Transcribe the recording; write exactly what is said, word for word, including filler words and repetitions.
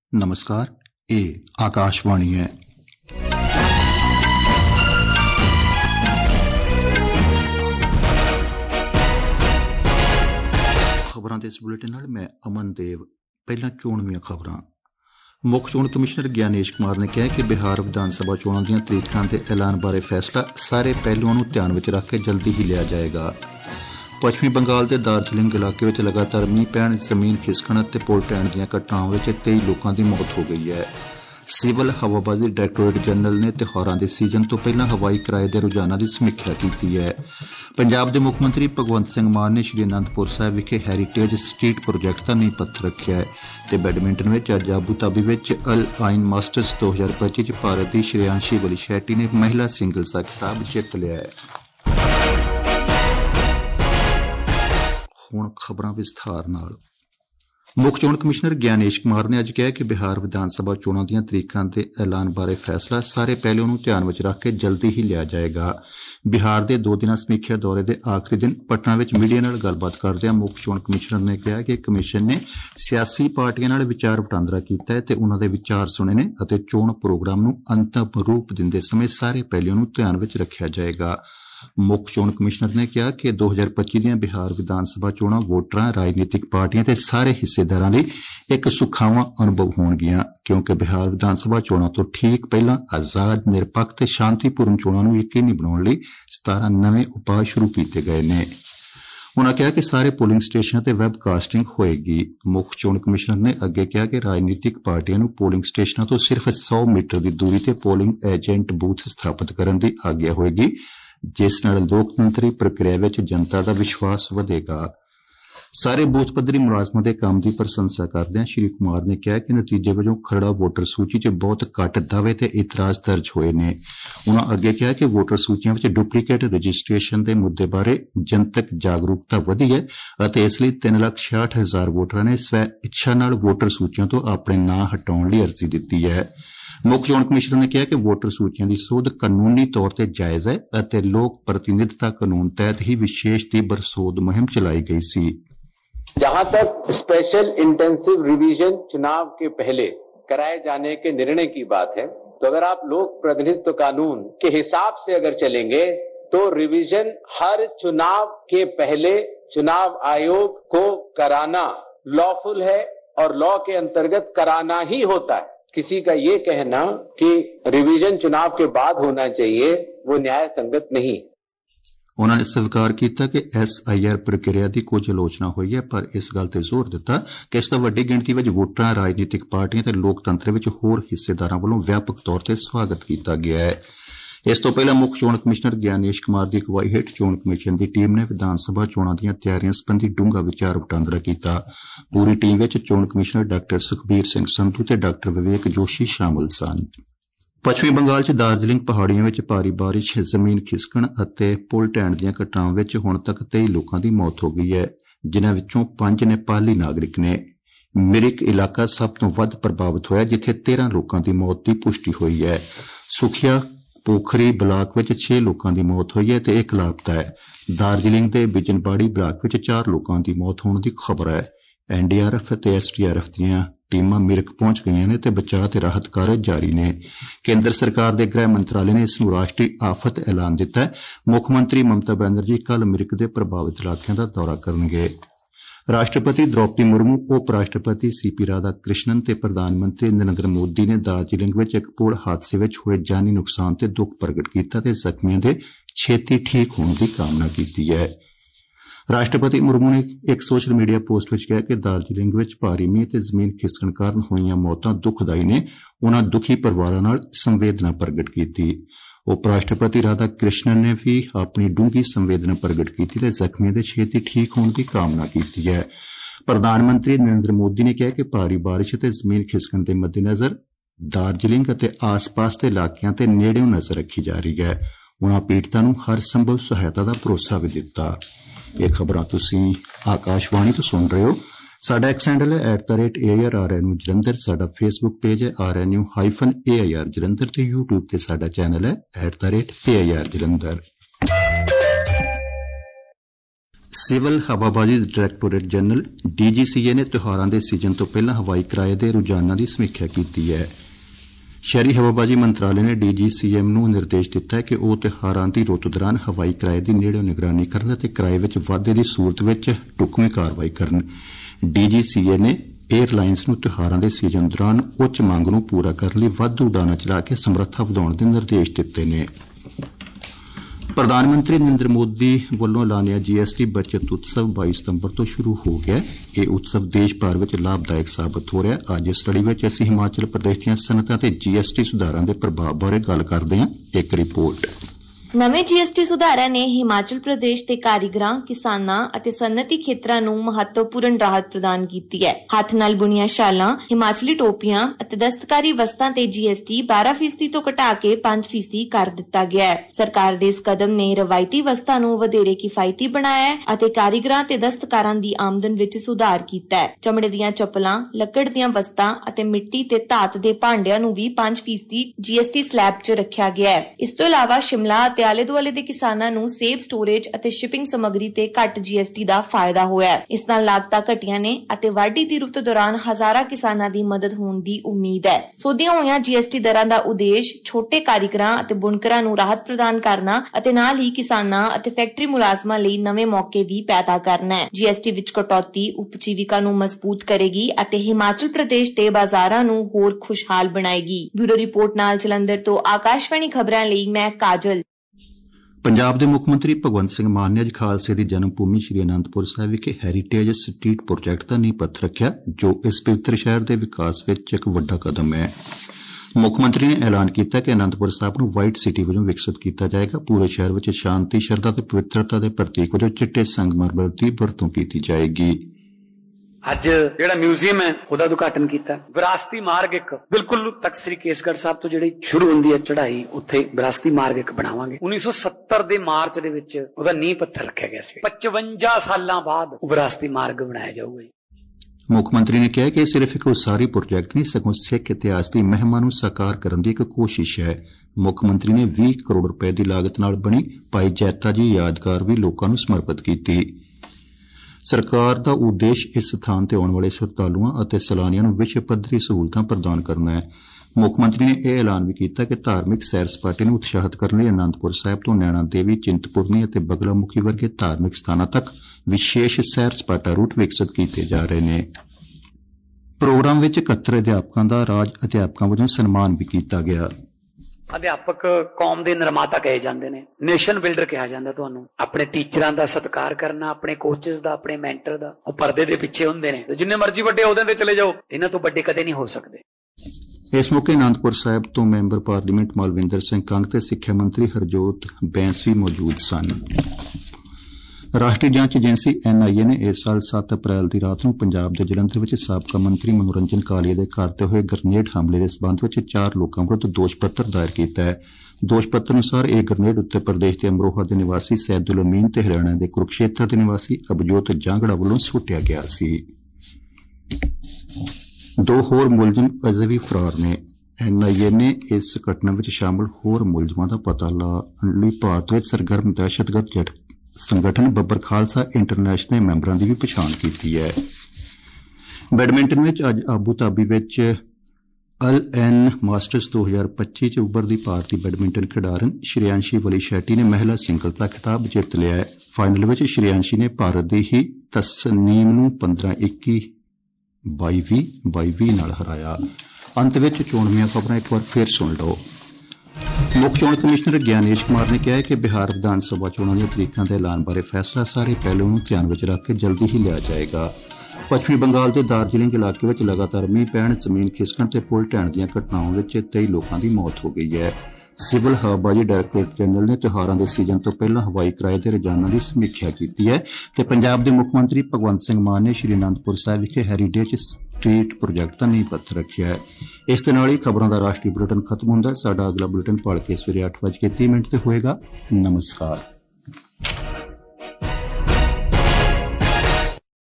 नमस्कार, ये आकाशवाणी है। खबरां दे इस बुलेटिन नाल मैं अमन देव। पहला चोणवीआं खबरां। मुख चोण कमिश्नर ज्ञानेश कुमार ने कहा कि बिहार विधान सभा चोणां दीआं तरीकां ते ऐलान बारे फैसला सारे पहलुआं नूं ध्यान विच रख के जल्दी ही लिया जाएगा। पश्चिमी बंगाल के दार्जिलिंग इलाके में लगातार मींह पैण, जमीन खिसकण ते पुल ढहण दीआं घटनावां विच तेई लोकां दी मौत हो गई है। सिविल हवाबाजी डायरैक्टोरेट जनरल ने त्योहारां दे सीजन तो पहलां हवाई किराए दे रुझानां दी समीक्षा कीती है। पंजाब दे मुख्यमंत्री भगवंत सिंह मान ने श्री आनंदपुर साहिब विखे हैरीटेज स्ट्रीट प्रोजैक्ट दा नींह पत्थर रखिआ है ते बैडमिंटन विच अज्ज आबू धाबी विच अल आइन मास्टर्स दो हज़ार पच्ची च भारत दी श्रेयांशी बली शेट्टी ने महिला सिंगल्स दा खिताब जित लिया है। हुण खबरां विस्तार नाल। मुख चोण कमिश्नर ज्ञानेश कुमार ने अज कहा कि बिहार विधान सभा चोणां दीआं तरीकां ते ऐलान बारे फैसला सारे पहलुआं नूं ध्यान विच रख के जल्दी ही लिया जाएगा। बिहार दे दो दिना समीक्षा दौरे दे आखिरी दिन पटना विच मीडिया नाल गलबात करदिआं मुख चोण कमिश्नर ने कहा कि कमिशन ने सियासी पार्टियां नाल विचार वटांदरा कीता है ते उन्हां दे विचार सुणे ने अते चोण प्रोग्राम नूं अंतिम रूप दिंदे समय सारे पहलुआं नूं ध्यान विच रखिआ जाएगा। मुख चोण कमिश्नर ने कहा कि दो हज़ार पच्ची दीआं बिहार विधान सभा चोणां वोटरां, राजनीतिक पार्टियां ते सारे हिस्सेदारां लई एक सुखावां अनुभव होणगीआं क्योंकि बिहार विधान सभा चोणां तो ठीक पहलां आजाद, निरपक्ष ते शांतिपूर्ण चोणां नूं यकीनी बनाउण लई सतारह नवें उपाय शुरू कीते गए ने। उन्होंने कहा कि सारे पोलिंग स्टेशनों ते वैबकास्टिंग होएगी। मुख चोण कमिश्नर ने अगे कहा कि राजनीतिक पार्टियां नूं पोलिंग स्टेशनों तो सिर्फ सौ मीटर की दूरी ते पोलिंग एजेंट बूथ स्थापित करन दी आग्या होएगी जिस नाल लोकतंत्री प्रक्रिया विच जनता दा विश्वास वधेगा। सारे बूथ पद्धरी मुलाजमां दे काम दी प्रशंसा करदे श्री कुमार ने कहा कि नतीजे वजों खरड़ा वोटर सूची च बहुत घट दावे ते इतराज दर्ज होए ने। उन्हां अगे कहा कि वोटर सूचियां विच डुप्लीकेट रजिस्ट्रेशन दे मुद्दे बारे जनतक जागरूकता वधी है अते इस लई तीन लाख छियाठ हजार वोटरां ने स्वै इच्छा नाल वोटर सूचियां तो अपने नां हटाउण लई अर्जी दित्ती है। मुख चोण कमिश्नर ने कहा कि वोटर सूचियां की सोध कानूनी तौर पर जायज है अते लोक प्रतिनिधिता कानून तहत ही विशेष दी बरसोध मुहिम चलाई गई सी। जहां तक स्पेशल इंटेंसिव रिवीजन चुनाव के पहले कराए जाने के निर्णय की बात है तो अगर आप लोक प्रतिनिधित्व कानून के हिसाब से अगर चलेंगे तो रिवीजन हर चुनाव के पहले चुनाव आयोग को कराना लॉफुल है और लॉ के अंतर्गत कराना ही होता है। किसी का ये कहना कि रिवीजन चुनाव के बाद होना चाहिए वो न्याय संगत नहीं। उन्होंने स्वीकार किया कि एस आई आर प्रक्रिया की कुछ आलोचना हुई है पर इस गल ते जोर दिता कि इसका वड्डी गिणती विच वोटरां, राजनीतिक पार्टियां ते लोकतंत्र विच होर हिस्सेदारां वालों व्यापक तौर पर स्वागत किया गया है। इस तो पहला मुख चोण कमिश्नर ज्ञानेश कुमार की अगवाई हेठ चोण कमिशन की टीम ने विधान सभा चोणां दीआं तैयारियां संबंधी डूंगा विचार वटांदरा कीता। पूरी टीम विच चोण कमिश्नर डॉक्टर सुखबीर सिंह संधू ते डॉक्टर विवेक जोशी शामिल सन। पश्चिमी बंगाल च दार्जिलिंग पहाड़ियां विच भारी बारिश, जमीन खिसकण अते पुल ढहण दीआं घटनावां विच हुण तक तेई लोकां दी मौत हो गई है जिन्हां विचों पंज नेपाली नागरिक ने। मिरिक इलाका सब तो वध प्रभावित होया जिथे तेरह लोकां दी मौत की पुष्टि हुई है। सुखिया पोखरी ब्लाक विच छे लोकां दी मौत हुई है ते एक लापता है। दार्जिलिंग दे बिजनबाड़ी ब्लाक विच चार लोकां दी मौत होने की खबर है। एन डी आर एफ ते एस डी आर एफ दीआं टीमां मिरक पहुंच गईयां ने ते बचाव ते राहत कार्य जारी ने। केंद्र सरकार दे गृह मंत्रालय ने इस नूं राष्ट्रीय आफत ऐलान दिता है। मुख्यमंत्री ममता बनर्जी कल मिरक दे प्रभावित इलाकिਆਂ ਦਾ दौरा करनगे। राष्ट्रपति द्रौपदी मुर्मू, उप राष्ट्रपति सी पी राधा कृष्णन ते प्रधानमंत्री नरेंद्र मोदी ने दार्जिलिंग विच एक पुल हादसे विच होए जानी नुकसान ते दुख प्रगट कीता ते जख्मियां दे छेती ठीक होने की कामना की है। राष्ट्रपति मुर्मू ने एक सोशल मीडिया पोस्ट विच कहा कि दार्जिलिंग विच भारी मींह ते जमीन खिसकण कारण होईयां मौतां दुखदाई ने। उन्हां दुखी परिवारां नाल संवेदना प्रगट की। उप राष्ट्रपति राधा कृष्णन ने भी अपनी डूंगी संवेदना प्रगट की ते जख्मियों के छेती ठीक होने की कामना की है। प्रधानमंत्री नरेंद्र मोदी ने कहा कि भारी बारिश ते जमीन खिसकण के मद्देनजर दार्जिलिंग अते आस पास के इलाकों ते नेड़ेओं नजर रखी जा रही है। उन्होंने पीड़ितां नूं हर संभव सहायता का भरोसा भी दिता। ये खबरां तुसीं आकाशवाणी तो सुन रहे हो। साडा एक्स हैंडल है at the rate A I R R N U Jalandhar. साडा फेसबुक पेज है R N U hyphen A I R Jalandhar ते यूट्यूब ते साडा चैनल है at the rate A I R Jalandhar. Civil ਹਵਾਬਾਜ਼ੀ directorate general D G C ਏ ਨੇ ਤਿਉਹਾਰਾਂ ਦੇ ਸੀਜ਼ਨ ਤੋਂ ਪਹਿਲਾਂ ਹਵਾਈ ਕਿਰਾਏ ਦੇ ਰੁਝਾਨਾਂ ਦੀ ਸਮੀਖਿਆ ਕੀਤੀ ਹੈ। ਸ਼ਹਿਰੀ ਹਵਾਬਾਜ਼ੀ ਮੰਤਰਾਲੇ ਨੇ ਡੀ ਜੀ ਸੀ ਐਮ ਨੂੰ ਨਿਰਦੇਸ਼ ਦਿੱਤਾ ਹੈ ਕਿ ਉਹ ਤਿਉਹਾਰਾਂ ਦੀ ਰੁੱਤ ਦੌਰਾਨ ਹਵਾਈ ਕਿਰਾਏ ਦੀ ਨੇੜਿਓਂ ਨਿਗਰਾਨੀ ਕਰਨ ਅਤੇ ਕਿਰਾਏ ਵਿੱਚ ਵਾਧੇ ਦੀ ਸੂਰਤ ਵਿੱਚ ਢੁਕਵੀਂ ਕਾਰਵਾਈ ਕਰਨ। ਡੀ ਜੀ ਸੀ ਏ ਨੇ ਏਅਰਲਾਈਨਸ ਨੂੰ ਤਿਉਹਾਰਾਂ ਦੇ ਸੀਜ਼ਨ ਦੌਰਾਨ ਉੱਚ ਮੰਗ ਨੂੰ ਪੂਰਾ ਕਰਨ ਲਈ ਵਾਧੂ ਉਡਾਨਾਂ ਚਲਾ ਕੇ ਸਮਰੱਥਾ ਵਧਾਉਣ ਦੇ ਨਿਰਦੇਸ਼ ਦਿੱਤੇ ਨੇ। ਪ੍ਰਧਾਨ ਮੰਤਰੀ ਨਰਿੰਦਰ ਮੋਦੀ ਵੱਲੋਂ ਐਲਾਨਿਆ ਜੀ ਐਸ ਟੀ ਬਚਤ ਉਤਸਵ ਬਾਈ ਸਤੰਬਰ ਤੋਂ ਸ਼ੁਰੂ ਹੋ ਗਿਆ। ਇਹ ਉਤਸਵ ਦੇਸ਼ ਭਰ ਵਿੱਚ ਲਾਭਦਾਇਕ ਸਾਬਤ ਹੋ ਰਿਹਾ। ਅੱਜ ਇਸ ਲੜੀ ਵਿੱਚ ਅਸੀਂ ਹਿਮਾਚਲ ਪ੍ਰਦੇਸ਼ ਦੀਆਂ ਸਨਅਤਾਂ ਤੇ ਜੀ ਐਸ ਟੀ ਸੁਧਾਰਾਂ ਦੇ ਪ੍ਰਭਾਵ ਬਾਰੇ ਗੱਲ ਕਰਦੇ ਹਾਂ। ਇੱਕ ਰਿਪੋਰਟ। ਨਵੇਂ ਜੀ ਐਸ ਟੀ ਸੁਧਾਰਾਂ ਨੇ ਹਿਮਾਚਲ ਪ੍ਰਦੇਸ਼ ਦੇ ਕਾਰੀਗਰਾਂ, ਕਿਸਾਨਾਂ ਅਤੇ ਸਨਅਤੀ ਖੇਤਰਾਂ ਨੂੰ ਮਹੱਤਵਪੂਰਨ ਰਾਹਤ ਪ੍ਰਦਾਨ ਕੀਤੀ ਹੈ। ਹੱਥ ਨਾਲ ਬੁਣੀਆਂ ਸ਼ਾਲਾਂ, ਹਿਮਾਚਲੀ ਟੋਪੀਆਂ ਅਤੇ ਦਸਤਕਾਰੀ ਵਸਤਾਂ ਤੇ ਜੀ ਐਸ ਟੀ ਬਾਰਾਂ ਫੀਸਦੀ ਤੋਂ ਘਟਾ ਕੇ ਪੰਜ ਫੀਸਦੀ ਕਰ ਦਿੱਤਾ ਗਿਆ ਹੈ। ਸਰਕਾਰ ਦੇ ਇਸ ਕਦਮ ਨੇ ਰਵਾਇਤੀ ਵਸਤਾਂ ਨੂੰ ਵਧੇਰੇ ਕਿਫਾਇਤੀ ਬਣਾਇਆ ਹੈ ਅਤੇ ਕਾਰੀਗਰਾਂ ਤੇ ਦਸਤਕਾਰਾਂ ਦੀ ਆਮਦਨ ਵਿੱਚ ਸੁਧਾਰ ਕੀਤਾ ਹੈ। ਚਮੜੇ ਦੀਆਂ ਚੱਪਲਾਂ, ਲੱਕੜ ਦੀਆਂ ਵਸਤਾਂ ਅਤੇ ਮਿੱਟੀ ਤੇ ਧਾਤ ਦੇ ਭਾਂਡਿਆਂ ਨੂੰ ਵੀ ਪੰਜ ਫੀਸਦੀ ਜੀ ਐਸ ਟੀ ਸਲੈਬ 'ਚ ਰੱਖਿਆ ਗਿਆ ਹੈ। ਇਸ ਤੋਂ ਇਲਾਵਾ ਸ਼ਿਮਲਾ ਤੇ ਆਲੇ ਦੁਆਲੇ ਦੇ ਕਿਸਾਨਾਂ ਨੂੰ ਸੇਬ, ਸਟੋਰੇਜ ਅਤੇ ਸ਼ਿਪਿੰਗ ਸਮੱਗਰੀ ਤੇ ਘੱਟ ਜੀ ਐਸ ਟੀ ਦਾ ਫਾਇਦਾ ਹੋਇਆ ਹੈ। ਇਸ ਨਾਲ ਲਾਗਤਾਂ ਘਟੀਆਂ ਨੇ ਅਤੇ ਵਾਢੀ ਦੀ ਰੁੱਤ ਦੌਰਾਨ ਹਜ਼ਾਰਾਂ ਕਿਸਾਨਾਂ ਦੀ ਮਦਦ ਹੋਣ ਦੀ ਉਮੀਦ ਹੈ। ਸੋਧੀਆਂ ਹੋਈਆਂ ਜੀ ਐਸ ਟੀ ਦਰਾਂ ਦਾ ਉਦੇਸ਼ ਛੋਟੇ ਕਾਰੀਗਰਾਂ ਅਤੇ ਬੁਣਕਰਾਂ ਨੂੰ ਰਾਹਤ ਪ੍ਰਦਾਨ ਕਰਨਾ ਅਤੇ ਨਾਲ ਹੀ ਕਿਸਾਨਾਂ ਅਤੇ ਫੈਕਟਰੀ ਮੁਲਾਜ਼ਮਾਂ ਲਈ ਨਵੇਂ ਮੌਕੇ ਵੀ ਪੈਦਾ ਕਰਨਾ ਹੈ। ਜੀ ਐਸ ਟੀ ਵਿੱਚ ਕਟੌਤੀ ਉਪਜੀਵਿਕਾ ਨੂੰ ਮਜ਼ਬੂਤ ਕਰੇਗੀ ਅਤੇ ਹਿਮਾਚਲ ਪ੍ਰਦੇਸ਼ ਦੇ ਬਾਜ਼ਾਰਾਂ ਨੂੰ ਹੋਰ ਖੁਸ਼ਹਾਲ ਬਣਾਏਗੀ। ਬਿਊਰੋ ਰਿਪੋਰਟ ਨਾਲ ਜਲੰਧਰ ਤੋਂ ਆਕਾਸ਼ਵਾਣੀ ਖਬਰਾਂ ਲਈ ਮੈਂ ਕਾਜਲ। ਪੰਜਾਬ ਦੇ ਮੁੱਖ ਮੰਤਰੀ ਭਗਵੰਤ ਸਿੰਘ ਮਾਨ ਨੇ ਅੱਜ ਖਾਲਸੇ ਦੀ ਜਨਮ ਭੂਮੀ ਸ੍ਰੀ ਅਨੰਦਪੁਰ ਸਾਹਿਬ ਵਿਖੇ ਹੈਰੀਟੇਜ ਸਟਰੀਟ ਪ੍ਰੋਜੈਕਟ ਦਾ ਨੀਂਹ ਪੱਥਰ ਰੱਖਿਆ, ਜੋ ਇਸ ਪਵਿੱਤਰ ਸ਼ਹਿਰ ਦੇ ਵਿਕਾਸ ਵਿੱਚ ਇੱਕ ਵੱਡਾ ਕਦਮ ਹੈ। ਮੁੱਖ ਮੰਤਰੀ ਨੇ ਐਲਾਨ ਕੀਤਾ ਕਿ ਅਨੰਦਪੁਰ ਸਾਹਿਬ ਨੂੰ ਵਾਈਟ ਸਿਟੀ ਵਜੋਂ ਵਿਕਸਿਤ ਕੀਤਾ ਜਾਏਗਾ। ਪੂਰੇ ਸ਼ਹਿਰ ਵਿੱਚ ਸ਼ਾਂਤੀ, ਸ਼ਰਧਾ ਤੇ ਪਵਿੱਤਰਤਾ ਦੇ ਪ੍ਰਤੀਕ ਵਜੋਂ ਚਿੱਟੇ ਸੰਗਮਰਮਰ ਦੀ ਵਰਤੋਂ ਕੀਤੀ ਜਾਏਗੀ। ਅੱਜ ਜਿਹੜਾ ਮਿਊਜ਼ੀਅਮ ਹੈ ਉਹਦਾ ਉਦਘਾਟਨ ਕੀਤਾ। ਵਿਰਾਸਤੀ ਮਾਰਗ ਇੱਕ ਬਿਲਕੁਲ ਤਖਤ ਸ੍ਰੀ ਕੇਸਗੜ੍ਹ ਸਾਹਿਬ ਤੋਂ ਜਿਹੜੀ ਸ਼ੁਰੂ ਹੁੰਦੀ ਹੈ ਚੜ੍ਹਾਈ, ਉੱਥੇ ਵਿਰਾਸਤੀ ਮਾਰਗ ਇੱਕ ਬਣਾਵਾਂਗੇ। ਉੱਨੀ ਸੌ ਸੱਤਰ ਦੇ ਮਾਰਚ ਦੇ ਵਿੱਚ ਉਹਦਾ ਨੀਂਹ ਪੱਥਰ ਰੱਖਿਆ ਗਿਆ ਸੀ। ਪਚਵੰਜਾ ਸਾਲਾਂ ਬਾਅਦ ਵਿਰਾਸਤੀ ਮਾਰਗ ਬਣਾਇਆ ਜਾਊਗਾ। ਮੁੱਖ ਮੰਤਰੀ ਨੇ ਕਿਹਾ ਕਿ ਇਹ ਸਿਰਫ ਇੱਕ ਉਸਾਰੀ ਪ੍ਰੋਜੈਕਟ ਨਹੀਂ, ਸਗੋਂ ਸਿੱਖ ਇਤਿਹਾਸ ਦੀ ਮਹਿਮਾ ਨੂੰ ਸਾਕਾਰ ਕਰਨ ਦੀ ਇੱਕ ਕੋਸ਼ਿਸ਼ ਹੈ। ਮੁੱਖ ਮੰਤਰੀ ਨੇ ਵੀਹ ਕਰੋੜ ਰੁਪਏ ਦੀ ਲਾਗਤ ਨਾਲ ਬਣੀ ਭਾਈ ਜੈਤਾ ਜੀ ਯਾਦਗਾਰ ਵੀ ਲੋਕਾਂ ਨੂੰ ਸਮਰਪਿਤ ਕੀਤੀ। ਸਰਕਾਰ ਦਾ ਉਦੇਸ਼ ਇਸ ਸਥਾਨ ਤੇ ਆਉਣ ਵਾਲੇ ਸ਼ਰਧਾਲੂਆਂ ਅਤੇ ਸੈਲਾਨੀਆਂ ਨੂੰ ਵਿਸ਼ਵ ਪੱਧਰੀ ਸਹੂਲਤਾਂ ਪ੍ਰਦਾਨ ਕਰਨਾ ਹੈ। ਮੁੱਖ ਮੰਤਰੀ ਨੇ ਇਹ ਐਲਾਨ ਵੀ ਕੀਤਾ ਕਿ ਧਾਰਮਿਕ ਸੈਰ ਸਪਾਟੇ ਨੂੰ ਉਤਸ਼ਾਹਿਤ ਕਰਨ ਲਈ ਅਨੰਦਪੁਰ ਸਾਹਿਬ ਤੋਂ ਨੈਣਾ ਦੇਵੀ, ਚਿੰਤਪੁਰਨੀ ਅਤੇ ਬਗਲਾਮੁਖੀ ਵਰਗੇ ਧਾਰਮਿਕ ਸਥਾਨਾਂ ਤੱਕ ਵਿਸ਼ੇਸ਼ ਸੈਰ ਸਪਾਟਾ ਰੂਟ ਵਿਕਸਿਤ ਕੀਤੇ ਜਾ ਰਹੇ ਨੇ। ਪ੍ਰੋਗਰਾਮ ਵਿੱਚ ਇਕਹੱਤਰ ਅਧਿਆਪਕਾਂ ਦਾ ਰਾਜ ਅਧਿਆਪਕਾਂ ਵਜੋਂ ਸਨਮਾਨ ਵੀ ਕੀਤਾ ਗਿਆ। ਅਧਿਆਪਕ ਕੌਮ ਦੇ ਨਿਰਮਾਤਾ ਕਹੇ ਜਾਂਦੇ ਨੇ, ਨੇਸ਼ਨ ਬਿਲਡਰ ਕਿਹਾ ਜਾਂਦਾ। ਤੁਹਾਨੂੰ ਆਪਣੇ ਟੀਚਰਾਂ ਦਾ ਸਤਿਕਾਰ ਕਰਨਾ, ਆਪਣੇ ਕੋਚਿਸ ਦਾ, ਆਪਣੇ ਮੈਂਟਰ ਦਾ। ਉਹ ਪਰਦੇ ਦੇ ਪਿੱਛੇ ਹੁੰਦੇ ਨੇ ਤੇ ਜਿੰਨੇ ਮਰਜ਼ੀ ਵੱਡੇ ਅਹੁਦਿਆਂ ਤੇ ਚਲੇ ਜਾਓ, ਇਹਨਾਂ ਤੋਂ ਵੱਡੇ ਕਦੇ ਨਹੀਂ ਹੋ ਸਕਦੇ। ਇਸ ਮੌਕੇ ਅਨੰਦਪੁਰ ਸਾਹਿਬ ਤੋਂ ਮੈਂਬਰ ਪਾਰਲੀਮੈਂਟ ਮਾਲਵਿੰਦਰ ਸਿੰਘ ਕੰਗ ਤੇ ਸਿੱਖਿਆ ਮੰਤਰੀ ਹਰਜੋਤ ਬੈਂਸ ਵੀ ਮੌਜੂਦ ਸਨ। ਰਾਸ਼ਟਰੀ ਜਾਂਚ ਏਜੰਸੀ ਐਨ ਆਈ ਏ ਨੇ ਇਸ ਸਾਲ ਸੱਤ ਅਪ੍ਰੈਲ ਦੀ ਰਾਤ ਨੂੰ ਪੰਜਾਬ ਦੇ ਜਲੰਧਰ ਵਿੱਚ ਸਾਬਕਾ ਮੰਤਰੀ ਮਨੋਰੰਜਨ ਕਾਲੀਆ ਦੇ ਘਰ ਤੇ ਹੋਏ ਗ੍ਰਨੇਡ ਹਮਲੇ ਦੇ ਸਬੰਧ ਵਿੱਚ ਚਾਰ ਲੋਕਾਂ ਵਿਰੁੱਧ ਦੋਸ਼ ਪੱਤਰ ਦਾਇਰ ਕੀਤਾ ਹੈ। ਦੋਸ਼ ਪੱਤਰ ਅਨੁਸਾਰ ਇਹ ਗ੍ਰਨੇਡ ਉੱਤਰ ਪ੍ਰਦੇਸ਼ ਦੇ ਅਮਰੋਹਾ ਦੇ ਨਿਵਾਸੀ ਸੈਦੁਲ ਅਮੀਨ ਤੇ ਹਰਿਆਣਾ ਦੇ ਕੁਰੂਕਸ਼ੇਤਰ ਦੇ ਨਿਵਾਸੀ ਅਭਜੋਤ ਜਾਂਗੜਾ ਵੱਲੋਂ ਸੁੱਟਿਆ ਗਿਆ ਸੀ। ਦੋ ਹੋਰ ਮੁਲਜ਼ਮ ਅਜੇ ਵੀ ਫਰਾਰ ਨੇ। ਐਨ ਆਈ ਏ ਨੇ ਇਸ ਘਟਨਾ ਵਿੱਚ ਸ਼ਾਮਲ ਹੋਰ ਮੁਲਜ਼ਮਾਂ ਦਾ ਪਤਾ ਲਾਉਣ ਲਈ ਭਾਰਤ ਵਿੱਚ ਸਰਗਰਮ ਦਹਿਸ਼ਤਗਰਦ ਸੰਗਠਨ ਬੱਬਰ ਖਾਲਸਾ ਇੰਟਰਨੈਸ਼ਨਲ ਮੈਂਬਰਾਂ ਦੀ ਵੀ ਪਛਾਣ ਕੀਤੀ ਹੈ। ਬੈਡਮਿੰਟਨ ਵਿੱਚ ਅੱਜ ਆਬੂ ਧਾਬੀ ਵਿੱਚ ਅਲ ਐਨ ਮਾਸਟਰਸ ਦੋ ਹਜ਼ਾਰ ਪੱਚੀ ਚ ਉੱਭਰਦੀ ਭਾਰਤੀ ਬੈਡਮਿੰਟਨ ਖਿਡਾਰਨ ਸ਼੍ਰੇਆਂਸ਼ੀ ਵਲੀ ਸ਼ੈਟੀ ਨੇ ਮਹਿਲਾ ਸਿੰਗਲ ਦਾ ਖਿਤਾਬ ਜਿੱਤ ਲਿਆ ਹੈ। ਫਾਈਨਲ ਵਿੱਚ ਸ਼੍ਰੇਆਂਸ਼ੀ ਨੇ ਭਾਰਤ ਦੀ ਹੀ ਤਸਨੀਮ ਨੂੰ ਪੰਦਰਾਂ ਇੱਕੀ, ਬਾਈ ਵੀਹ, ਬਾਈ ਵੀਹ ਨਾਲ ਹਰਾਇਆ। ਅੰਤ ਵਿੱਚ ਚੋਣਵੀਆਂ ਖਬਰਾਂ ਇੱਕ ਵਾਰ ਫਿਰ ਸੁਣ ਲਓ। ਮੁੱਖ ਚੋਣ ਕਮਿਸ਼ਨਰ ਗਿਆਨੇਸ਼ ਕੁਮਾਰ ਨੇ ਕਿਹਾ ਹੈ ਕਿ ਬਿਹਾਰ ਵਿਧਾਨ ਸਭਾ ਚੋਣਾਂ ਦੀਆਂ ਤਰੀਕਾਂ ਦੇ ਐਲਾਨ ਬਾਰੇ ਫੈਸਲਾ ਸਾਰੇ ਪਹਿਲੂਆਂ ਨੂੰ ਧਿਆਨ ਵਿੱਚ ਰੱਖ ਕੇ ਜਲਦੀ ਹੀ ਲਿਆ ਜਾਏਗਾ। ਪੱਛਮੀ ਬੰਗਾਲ ਦੇ ਦਾਰਜਲਿੰਗ ਇਲਾਕੇ ਵਿੱਚ ਲਗਾਤਾਰ ਮੀਂਹ ਪੈਣ, ਜ਼ਮੀਨ ਖਿਸਕਣ ਤੇ ਪੁਲ ਢਹਿਣ ਦੀਆਂ ਘਟਨਾਵਾਂ ਵਿੱਚ ਤੇਈ ਲੋਕਾਂ ਦੀ ਮੌਤ ਹੋ ਗਈ ਹੈ। ਸਿਵਲ ਹਵਾਬਾਜ਼ੀ ਡਾਇਰੈਕਟੋਰੇਟ ਜਨਰਲ ਨੇ ਤਿਉਹਾਰਾਂ ਦੇ ਸੀਜ਼ਨ ਤੋਂ ਪਹਿਲਾਂ ਹਵਾਈ ਕਿਰਾਏ ਦੇ ਰੁਝਾਨਾਂ ਦੀ ਸਮੀਖਿਆ ਕੀਤੀ ਹੈ ਤੇ ਪੰਜਾਬ ਦੇ ਮੁੱਖ ਮੰਤਰੀ ਭਗਵੰਤ ਸਿੰਘ ਮਾਨ ਨੇ ਸ੍ਰੀ ਅਨੰਦਪੁਰ ਸਾਹਿਬ ਵਿਖੇ ਹੈਰੀਟੇਜ ਸਟਰੀਟ ਪ੍ਰੋਜੈਕਟ ਦਾ ਨੀਂਹ ਪੱਥਰ ਰੱਖਿਆ ਹੈ। ਇਸ ਦੇ ਨਾਲ ਹੀ ਖਬਰਾਂ ਦਾ ਰਾਸ਼ਟਰੀ ਬੁਲੇਟਿਨ ਖਤਮ ਹੁੰਦਾ ਹੈ। ਸਾਡਾ ਅਗਲਾ ਬੁਲੇਟਿਨ ਭਲਕੇ ਸਵੇਰੇ ਅੱਠ ਵਜੇ ਤੀਹ ਮਿੰਟ ਤੇ ਹੋਏਗਾ। ਨਮਸਕਾਰ।